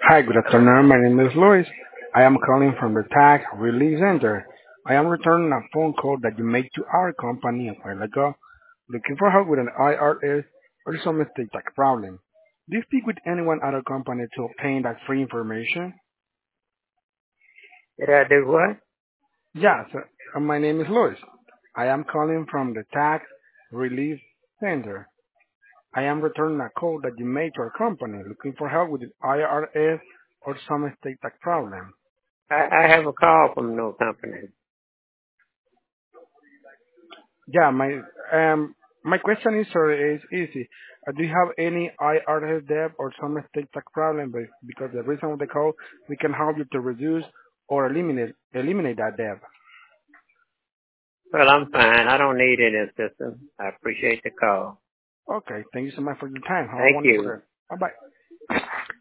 Hi, good afternoon. My name is Luis. I am calling from the Tax Relief Center. I am returning a phone call that you made to our company a while ago, looking for help with an IRS or some estate tax problem. Do you speak with anyone at our company to obtain that free information? Did I do what? Yes, my name is Luis. I am calling from the Tax Relief Center. I am returning a call that you made to our company, looking for help with the IRS or some estate tax problem. I have a call from no company. Yeah, my question is, sir, is easy. Do you have any IRS debt or some estate tax problem? Because the reason of the call, we can help you to reduce or eliminate that debt. Well, I'm fine. I don't need any assistance. I appreciate the call. Okay, thank you so much for your time. Have a Thank wonderful you. day. Bye bye.